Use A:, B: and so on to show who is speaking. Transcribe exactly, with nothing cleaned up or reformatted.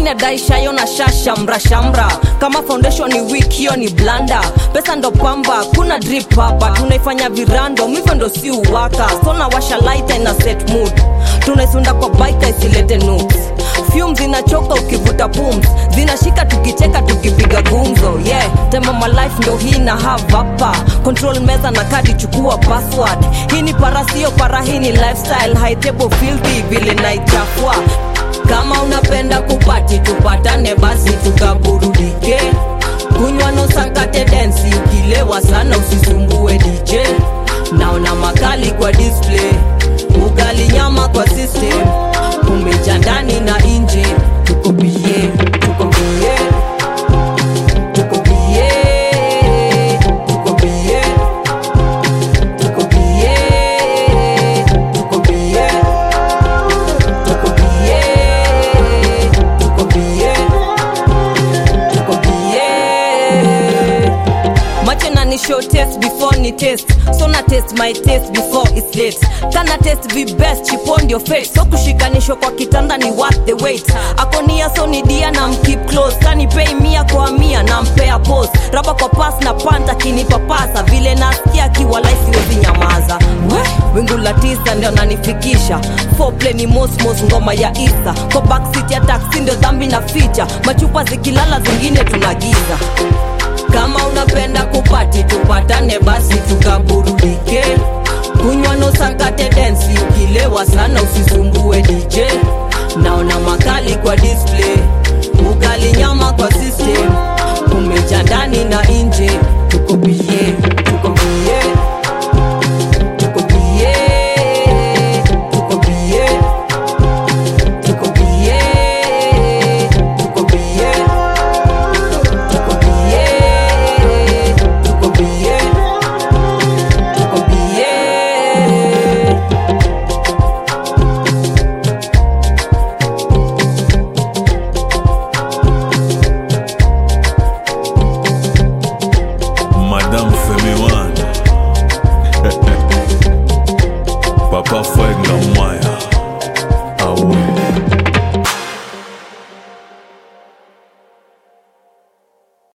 A: wengine daisha yona shasha mra shamra. Kama foundation ni weak hiyo ni blanda. Pesa ndo pamba kuna drip hapa. Tunaifanya virando hivyo ndo si uwaka. Sona washa light na set mood. Tunaisunda kwa bike isilete notes. Fumes zinachoka ukivuta pumps. Zinashika tukicheka tukipiga gumzo. Yeah, time of my life ndo hii na have hapa. Control meza na kadi chukua password. Hii ni para sio para, hii ni lifestyle. High table filthy vile naichafua. Kama unapenda kupati tupatane basi tukaburudike. Kunywa no sakate dance ukilewa sana usisumbue D J. Naona makali kwa display. Ugali nyama kwa system. Umeja ndani na nje. Tuko bie, tuko bie. Tuko bie. Tuko bie. Tuko bie. Tuko bie. Tuko bie. Tuko bie. Tuko bie. Macho na ni show test before ni test. So na test my taste before it's late. Kana test be best chip on your face. So kushikanisho kwa kitanda ni worth the wait. Akonia so ni dia na mkeep close. Kani pay mia kwa mia na mpea pose. Raba kwa pass na panta kinipa pasa. Vile nasikia kiwa laisi wezi nyamaza. Wingu la tisa ndio nanifikisha. Foreplay ni most most ngoma ya Isa. Kwa backseat ya taxi ndio dhambi na feature. Machupa zikilala zingine tunagiza. Kama unapenda kupati tupatane basi tukaburudike. Kunywa no sakate dance ukilewa sana usisumbue D J. Naona makali kwa display. Ugali nyama kwa system. Umeja ndani na nje. Tuko bie, tuko bie. Tuko bie. Tuko bie. Tuko bie. Tuko bie. Tuko bie. Tuko bie. Tuko bie.
B: Madame Femiwan Papa Fwenga Maya Awe